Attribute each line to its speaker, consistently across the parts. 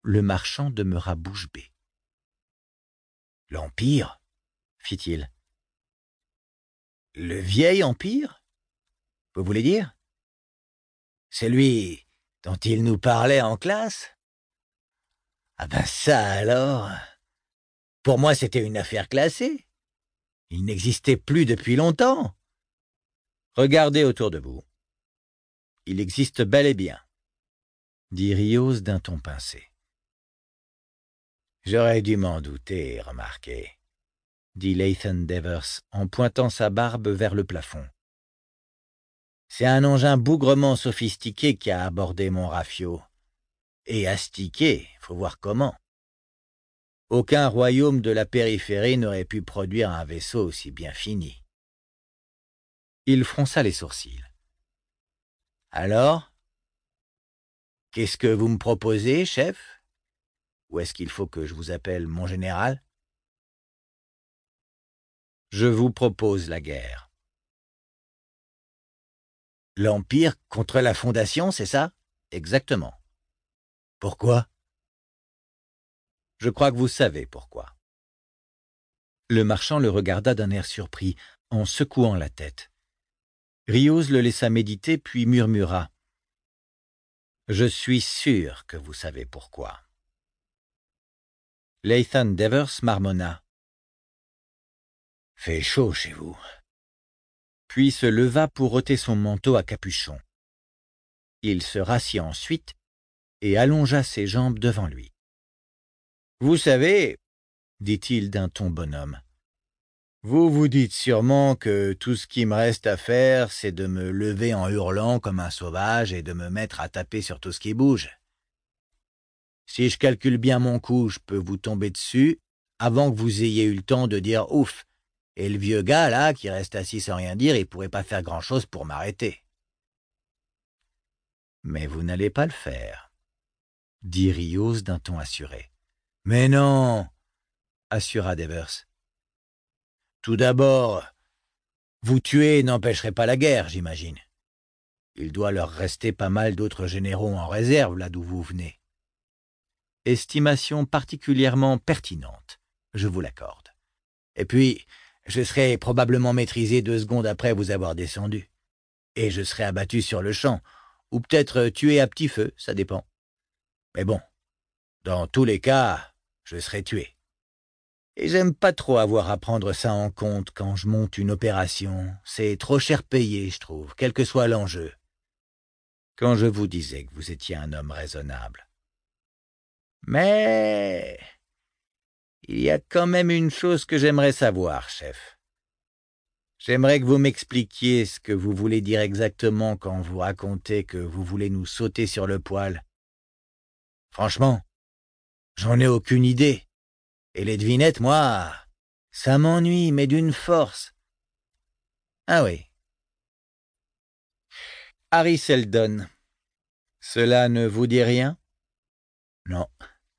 Speaker 1: le marchand demeura bouche bée. « L'Empire » fit-il. « Le vieil Empire, vous voulez dire? Celui dont il nous parlait en classe? Ah ben ça alors! Pour moi c'était une affaire classée. Il n'existait plus depuis longtemps. Regardez autour de vous. Il existe bel et bien, dit Rios d'un ton pincé. J'aurais dû m'en douter, remarquez, dit Lathan Devers en pointant sa barbe vers le plafond. C'est un engin bougrement sophistiqué qui a abordé mon rafio. Et astiqué, faut voir comment. Aucun royaume de la périphérie n'aurait pu produire un vaisseau aussi bien fini. Il fronça les sourcils. Alors, qu'est-ce que vous me proposez, chef? Ou est-ce qu'il faut que je vous appelle mon général? Je vous propose la guerre. L'Empire contre la Fondation, c'est ça? Exactement. Pourquoi? Je crois que vous savez pourquoi. Le marchand le regarda d'un air surpris, en secouant la tête. Rios le laissa méditer, puis murmura. Je suis sûr que vous savez pourquoi. Lathan Devers marmonna. Fait chaud chez vous. Puis se leva pour ôter son manteau à capuchon. Il se rassit ensuite et allongea ses jambes devant lui. Vous savez, dit-il d'un ton bonhomme, vous vous dites sûrement que tout ce qui me reste à faire, c'est de me lever en hurlant comme un sauvage et de me mettre à taper sur tout ce qui bouge. Si je calcule bien mon coup, je peux vous tomber dessus avant que vous ayez eu le temps de dire « ouf ». Et le vieux gars, là, qui reste assis sans rien dire, il pourrait pas faire grand-chose pour m'arrêter. Mais vous n'allez pas le faire, dit Rios d'un ton assuré. Mais non, assura Devers. Tout d'abord, vous tuer n'empêcherait pas la guerre, j'imagine. Il doit leur rester pas mal d'autres généraux en réserve, là d'où vous venez. Estimation particulièrement pertinente, je vous l'accorde. Et puis, je serai probablement maîtrisé 2 secondes après vous avoir descendu. Et je serai abattu sur le champ, ou peut-être tué à petit feu, ça dépend. Mais bon, dans tous les cas, je serai tué. Et j'aime pas trop avoir à prendre ça en compte quand je monte une opération. C'est trop cher payé, je trouve, quel que soit l'enjeu. Quand je vous disais que vous étiez un homme raisonnable. Mais il y a quand même une chose que j'aimerais savoir, chef. J'aimerais que vous m'expliquiez ce que vous voulez dire exactement quand vous racontez que vous voulez nous sauter sur le poil. Franchement, j'en ai aucune idée. Et les devinettes, moi, ça m'ennuie, mais d'une force. Ah oui. Harry Seldon. Cela ne vous dit rien? Non.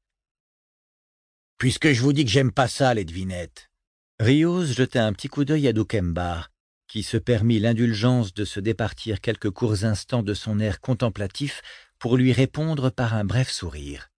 Speaker 1: Puisque je vous dis que j'aime pas ça, les devinettes. Rios jeta un petit coup d'œil à Dukembar, qui se permit l'indulgence de se départir quelques courts instants de son air contemplatif pour lui répondre par un bref sourire.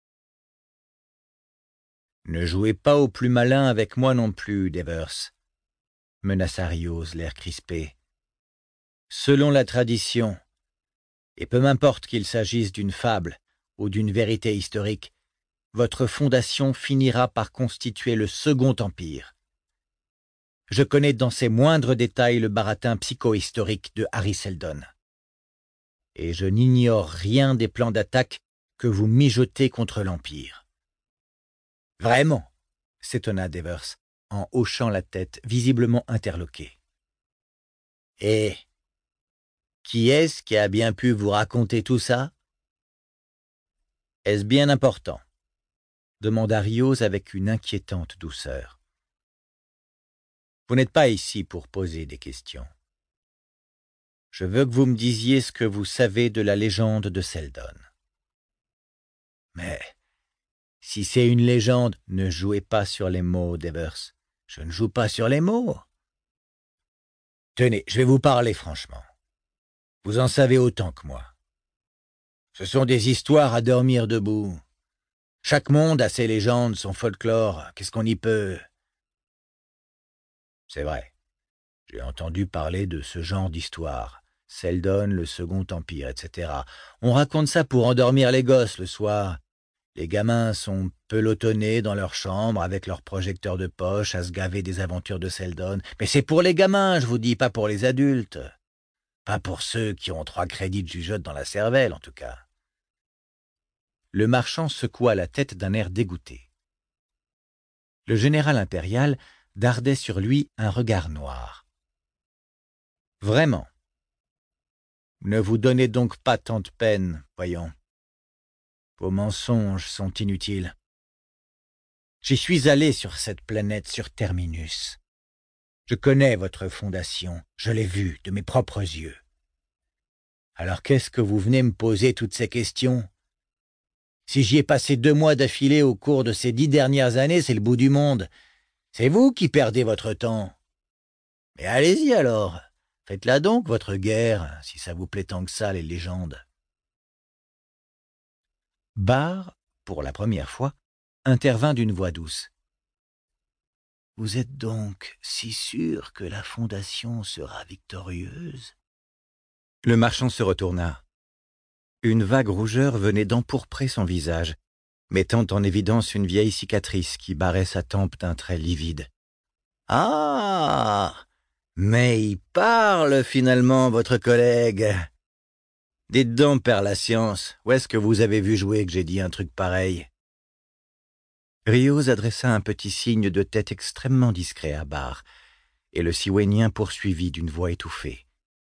Speaker 1: « Ne jouez pas au plus malin avec moi non plus, Devers, » menaça Rios, l'air crispé. « Selon la tradition, et peu m'importe qu'il s'agisse d'une fable ou d'une vérité historique, votre fondation finira par constituer le Second Empire. Je connais dans ses moindres détails le baratin psychohistorique de Harry Seldon. Et je n'ignore rien des plans d'attaque que vous mijotez contre l'Empire. » « Vraiment ?» s'étonna Devers, en hochant la tête, visiblement interloqué. « Et qui est-ce qui a bien pu vous raconter tout ça? » « Est-ce bien important ?» demanda Rios avec une inquiétante douceur. « Vous n'êtes pas ici pour poser des questions. Je veux que vous me disiez ce que vous savez de la légende de Seldon. » « Mais si c'est une légende, ne jouez pas sur les mots, Devers. Je ne joue pas sur les mots. Tenez, je vais vous parler franchement. Vous en savez autant que moi. Ce sont des histoires à dormir debout. Chaque monde a ses légendes, son folklore. Qu'est-ce qu'on y peut? C'est vrai. J'ai entendu parler de ce genre d'histoire. Seldon, le Second Empire, etc. On raconte ça pour endormir les gosses le soir. Les gamins sont pelotonnés dans leur chambre avec leurs projecteurs de poche à se gaver des aventures de Seldon. Mais c'est pour les gamins, je vous dis, pas pour les adultes. Pas pour ceux qui ont 3 crédits de jugeote dans la cervelle, en tout cas. Le marchand secoua la tête d'un air dégoûté. Le général impérial dardait sur lui un regard noir. Vraiment. Ne vous donnez donc pas tant de peine, voyons. Vos mensonges sont inutiles. J'y suis allé sur cette planète, sur Terminus. Je connais votre fondation, je l'ai vue de mes propres yeux. Alors qu'est-ce que vous venez me poser toutes ces questions? Si j'y ai passé 2 mois d'affilée au cours de ces 10 dernières années, c'est le bout du monde. C'est vous qui perdez votre temps. Mais allez-y alors, faites-la donc, votre guerre, si ça vous plaît tant que ça, les légendes. Barre, pour la première fois, intervint d'une voix douce. Vous êtes donc si sûr que la Fondation sera victorieuse? Le marchand se retourna. Une vague rougeur venait d'empourprer son visage, mettant en évidence une vieille cicatrice qui barrait sa tempe d'un trait livide. « Ah! Mais il parle finalement, votre collègue. Dites donc, père la science, où est-ce que vous avez vu jouer que j'ai dit un truc pareil? » Rios adressa un petit signe de tête extrêmement discret à Barre, et le Siwenien poursuivit d'une voix étouffée.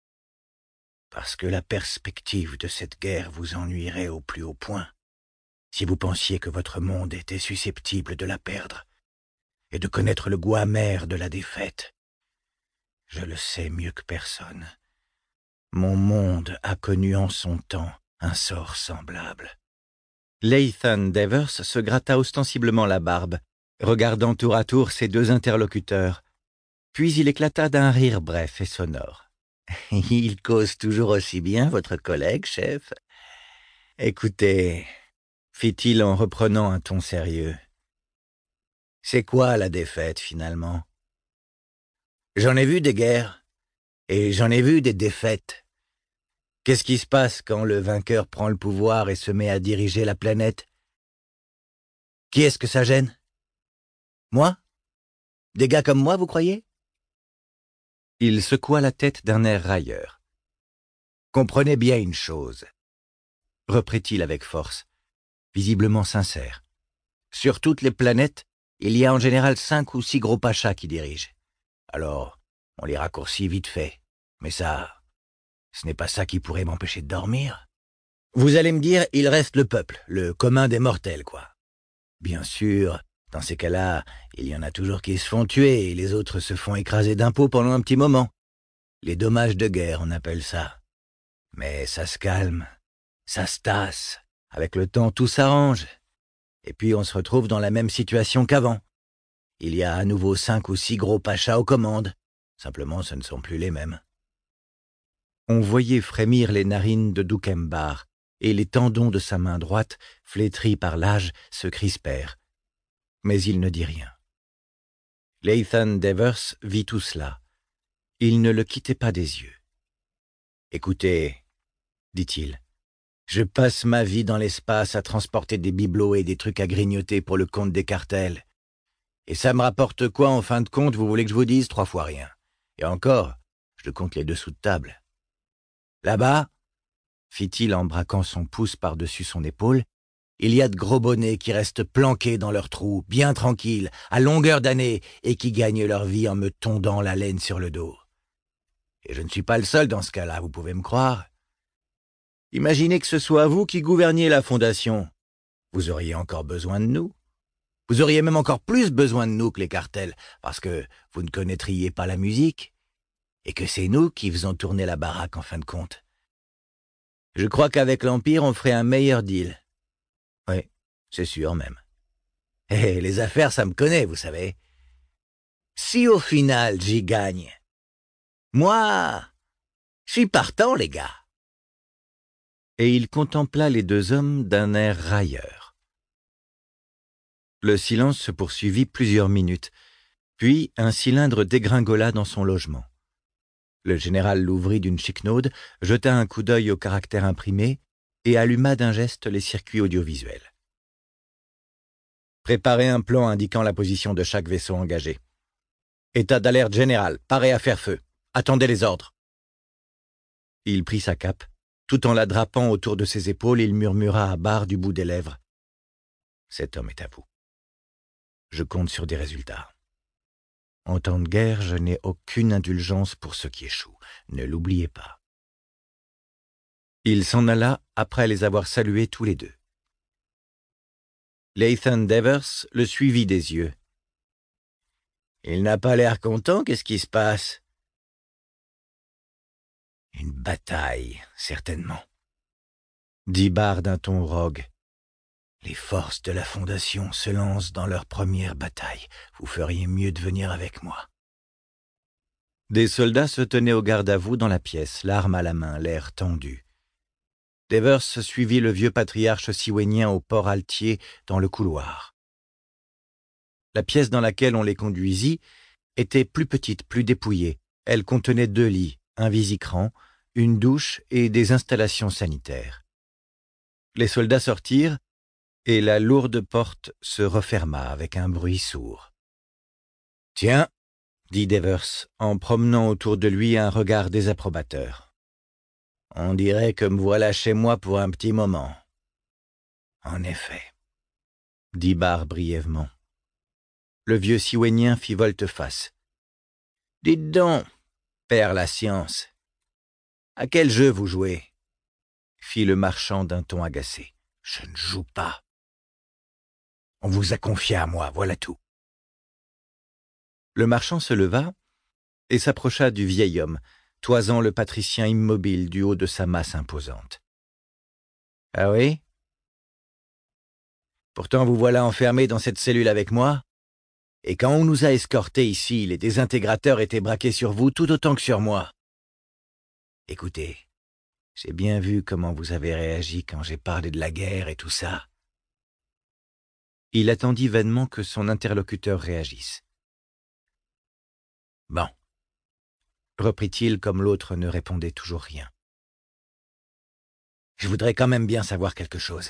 Speaker 1: « Parce que la perspective de cette guerre vous ennuierait au plus haut point, si vous pensiez que votre monde était susceptible de la perdre, et de connaître le goût amer de la défaite. Je le sais mieux que personne. Mon monde a connu en son temps un sort semblable. » Lathan Devers se gratta ostensiblement la barbe, regardant tour à tour ses 2 interlocuteurs. Puis il éclata d'un rire bref et sonore. « Il cause toujours aussi bien, votre collègue, chef. Écoutez, fit-il en reprenant un ton sérieux. C'est quoi la défaite, finalement? J'en ai vu des guerres, et j'en ai vu des défaites. Qu'est-ce qui se passe quand le vainqueur prend le pouvoir et se met à diriger la planète? Qui est-ce que ça gêne? Moi? Des gars comme moi, vous croyez? Il secoua la tête d'un air railleur. Comprenez bien une chose, reprit-il avec force, visiblement sincère. Sur toutes les planètes, il y a en général 5 ou 6 gros pachas qui dirigent. Alors, on les raccourcit vite fait. Mais ça, ce n'est pas ça qui pourrait m'empêcher de dormir. Vous allez me dire, il reste le peuple, le commun des mortels, quoi. Bien sûr, dans ces cas-là, il y en a toujours qui se font tuer et les autres se font écraser d'impôts pendant un petit moment. Les dommages de guerre, on appelle ça. Mais ça se calme, ça se tasse. Avec le temps, tout s'arrange. Et puis on se retrouve dans la même situation qu'avant. Il y a à nouveau 5 ou 6 gros pachas aux commandes. Simplement, ce ne sont plus les mêmes. On voyait frémir les narines de Doukembar, et les tendons de sa main droite, flétris par l'âge, se crispèrent. Mais il ne dit rien. Lathan Devers vit tout cela. Il ne le quittait pas des yeux. « Écoutez, dit-il, je passe ma vie dans l'espace à transporter des bibelots et des trucs à grignoter pour le compte des cartels. Et ça me rapporte quoi en fin de compte, vous voulez que je vous dise? 3 fois rien. Et encore, je compte les dessous de table. Là-bas, fit-il en braquant son pouce par-dessus son épaule, il y a de gros bonnets qui restent planqués dans leurs trous, bien tranquilles, à longueur d'année, et qui gagnent leur vie en me tondant la laine sur le dos. Et je ne suis pas le seul dans ce cas-là, vous pouvez me croire. Imaginez que ce soit vous qui gouverniez la Fondation. Vous auriez encore besoin de nous. Vous auriez même encore plus besoin de nous que les cartels, parce que vous ne connaîtriez pas la musique, et que c'est nous qui faisons tourner la baraque en fin de compte. Je crois qu'avec l'Empire, on ferait un meilleur deal. Oui, c'est sûr même. Et les affaires, ça me connaît, vous savez. Si au final, j'y gagne, moi, je suis partant, les gars. » Et il contempla les 2 hommes d'un air railleur. Le silence se poursuivit plusieurs minutes, puis un cylindre dégringola dans son logement. Le général l'ouvrit d'une chiquenaude, jeta un coup d'œil au caractère imprimé et alluma d'un geste les circuits audiovisuels. Préparez un plan indiquant la position de chaque vaisseau engagé. État d'alerte général, paré à faire feu. Attendez les ordres. Il prit sa cape. Tout en la drapant autour de ses épaules, il murmura à Barr du bout des lèvres. « Cet homme est à vous. Je compte sur des résultats. En temps de guerre, je n'ai aucune indulgence pour ceux qui échouent. Ne l'oubliez pas. » Il s'en alla après les avoir salués tous les deux. Latham Devers le suivit des yeux. « Il n'a pas l'air content, qu'est-ce qui se passe ?»« Une bataille, certainement, » dit Barr d'un ton rogue. « Les forces de la Fondation se lancent dans leur première bataille. Vous feriez mieux de venir avec moi. » Des soldats se tenaient au garde-à-vous dans la pièce, l'arme à la main, l'air tendu. Devers suivit le vieux patriarche siwénien au port altier dans le couloir. La pièce dans laquelle on les conduisit était plus petite, plus dépouillée. Elle contenait 2 lits, un visicran, une douche et des installations sanitaires. Les soldats sortirent et la lourde porte se referma avec un bruit sourd. « Tiens !» dit Devers, en promenant autour de lui un regard désapprobateur. « On dirait que me voilà chez moi pour un petit moment. »« En effet, » dit Barr brièvement. Le vieux siwénien fit volte-face. « Dites donc, père la science, à quel jeu vous jouez ?» fit le marchand d'un ton agacé. « Je ne joue pas. On vous a confié à moi, voilà tout. » Le marchand se leva et s'approcha du vieil homme, toisant le patricien immobile du haut de sa masse imposante. « Ah oui ? Pourtant vous voilà enfermé dans cette cellule avec moi, et quand on nous a escortés ici, les désintégrateurs étaient braqués sur vous tout autant que sur moi. Écoutez, j'ai bien vu comment vous avez réagi quand j'ai parlé de la guerre et tout ça. » Il attendit vainement que son interlocuteur réagisse. « Bon, » reprit-il comme l'autre ne répondait toujours rien. « Je voudrais quand même bien savoir quelque chose.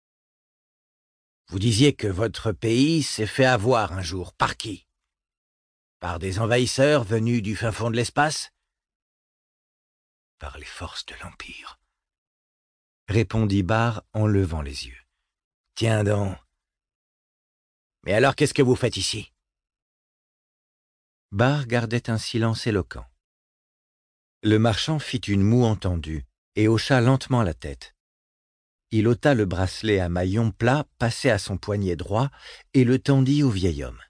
Speaker 1: Vous disiez que votre pays s'est fait avoir un jour. Par qui ? Par des envahisseurs venus du fin fond de l'espace ? Par les forces de l'Empire, répondit Barr en levant les yeux. Tiens donc. Mais alors qu'est-ce que vous faites ici ? Barr gardait un silence éloquent. Le marchand fit une moue entendue et hocha lentement la tête. Il ôta le bracelet à maillot plat passé à son poignet droit et le tendit au vieil homme.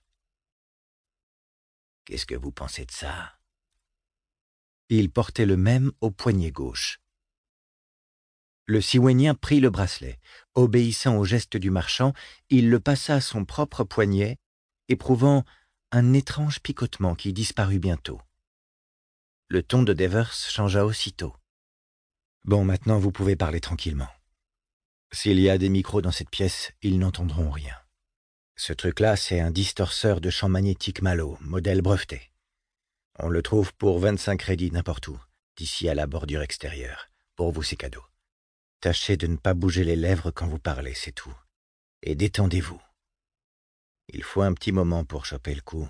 Speaker 1: « Qu'est-ce que vous pensez de ça ?» Il portait le même au poignet gauche. Le siwénien prit le bracelet. Obéissant au geste du marchand, il le passa à son propre poignet, éprouvant un étrange picotement qui disparut bientôt. Le ton de Devers changea aussitôt. « Bon, maintenant vous pouvez parler tranquillement. S'il y a des micros dans cette pièce, ils n'entendront rien. Ce truc-là, c'est un distorseur de champ magnétique Malo, modèle breveté. On le trouve pour 25 crédits n'importe où, d'ici à la bordure extérieure. Pour vous, c'est cadeau. Tâchez de ne pas bouger les lèvres quand vous parlez, c'est tout. Et détendez-vous. Il faut un petit moment pour choper le coup. »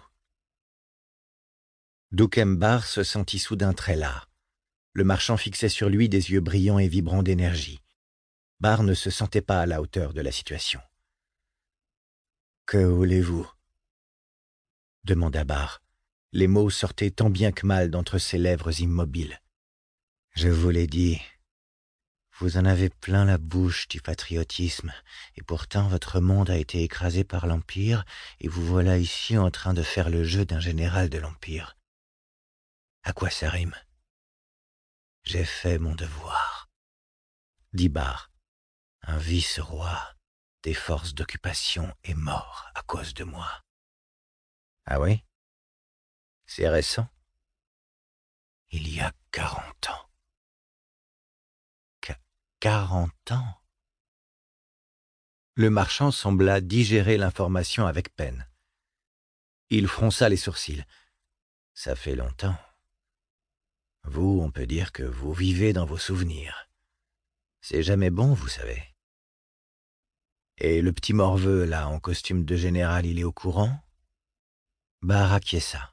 Speaker 1: Doukem Barr se sentit soudain très las. Le marchand fixait sur lui des yeux brillants et vibrants d'énergie. Barr ne se sentait pas à la hauteur de la situation. « Que voulez-vous » demanda Barr. Les mots sortaient tant bien que mal d'entre ses lèvres immobiles. « Je vous l'ai dit, vous en avez plein la bouche du patriotisme, et pourtant votre monde a été écrasé par l'Empire, et vous voilà ici en train de faire le jeu d'un général de l'Empire. À quoi ça rime ? J'ai fait mon devoir, dit Barr. Un vice-roi des forces d'occupation est mort à cause de moi. Ah oui ? C'est récent ? Il y a 40 ans. 40 ans ? Le marchand sembla digérer l'information avec peine. Il fronça les sourcils. « Ça fait longtemps. Vous, on peut dire que vous vivez dans vos souvenirs. C'est jamais bon, vous savez. Et le petit morveux, là, en costume de général, il est au courant ?» Barr acquiesça.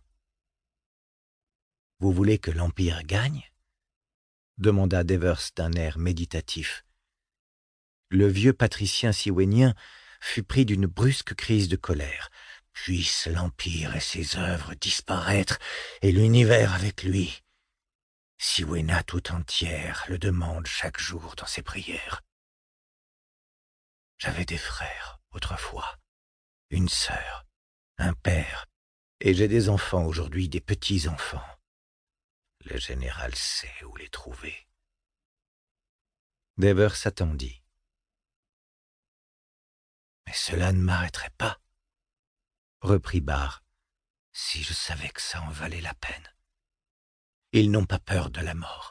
Speaker 1: « Vous voulez que l'Empire gagne ?» demanda Devers d'un air méditatif. Le vieux patricien siwénien fut pris d'une brusque crise de colère. « Puisse l'Empire et ses œuvres disparaître, et l'univers avec lui. Siwéna tout entière le demande chaque jour dans ses prières. J'avais des frères autrefois, une sœur, un père, et j'ai des enfants aujourd'hui, des petits-enfants. Le général sait où les trouver. » Devers s'attendit. « Mais cela ne m'arrêterait pas, » reprit Barr, « si je savais que ça en valait la peine. Ils n'ont pas peur de la mort. »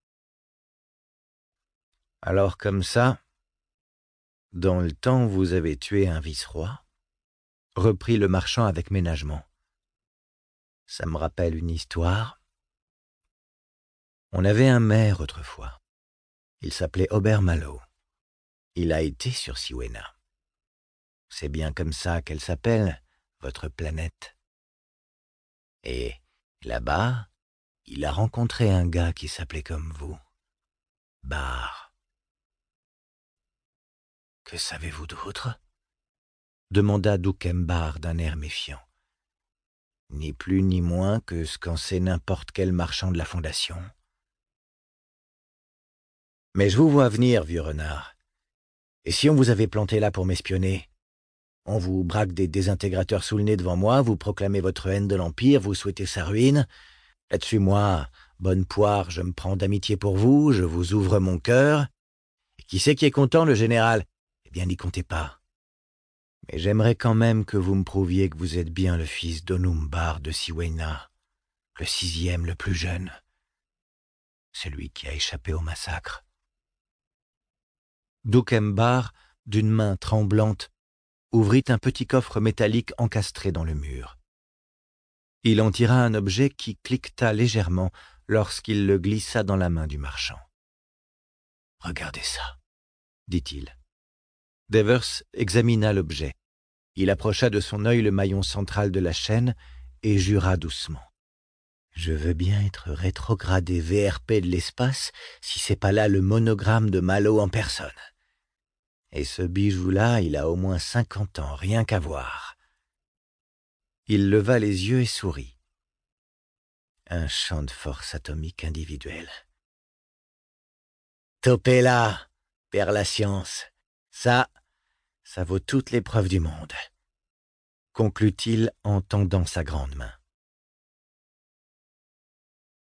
Speaker 1: « Alors comme ça, dans le temps vous avez tué un vice-roi ?» reprit le marchand avec ménagement. « Ça me rappelle une histoire. On avait un maire autrefois. Il s'appelait Ober Malo. Il a été sur Siwéna. C'est bien comme ça qu'elle s'appelle, votre planète. Et là-bas, il a rencontré un gars qui s'appelait comme vous, Barr. « Que savez-vous d'autre ?» demanda Doukem Barr d'un air méfiant. « Ni plus ni moins que ce qu'en sait n'importe quel marchand de la Fondation. » « Mais je vous vois venir, vieux renard. Et si on vous avait planté là pour m'espionner ? On vous braque des désintégrateurs sous le nez devant moi, vous proclamez votre haine de l'Empire, vous souhaitez sa ruine. Là-dessus, moi, bonne poire, je me prends d'amitié pour vous, je vous ouvre mon cœur. Et qui c'est qui est content, le général ? Eh bien, n'y comptez pas. Mais j'aimerais quand même que vous me prouviez que vous êtes bien le fils d'Onum Barr de Siwéna, le 6e, le plus jeune, celui qui a échappé au massacre. » Doukem Barr, d'une main tremblante, ouvrit un petit coffre métallique encastré dans le mur. Il en tira un objet qui cliqueta légèrement lorsqu'il le glissa dans la main du marchand. « Regardez ça, » dit-il. Devers examina l'objet. Il approcha de son œil le maillon central de la chaîne et jura doucement. « Je veux bien être rétrogradé VRP de l'espace si c'est pas là le monogramme de Malo en personne. Et ce bijou-là, il a au moins 50 ans, rien qu'à voir. » Il leva les yeux et sourit. Un champ de force atomique individuel. « Topez là, père la science. Ça vaut toutes les preuves du monde, » conclut-il en tendant sa grande main.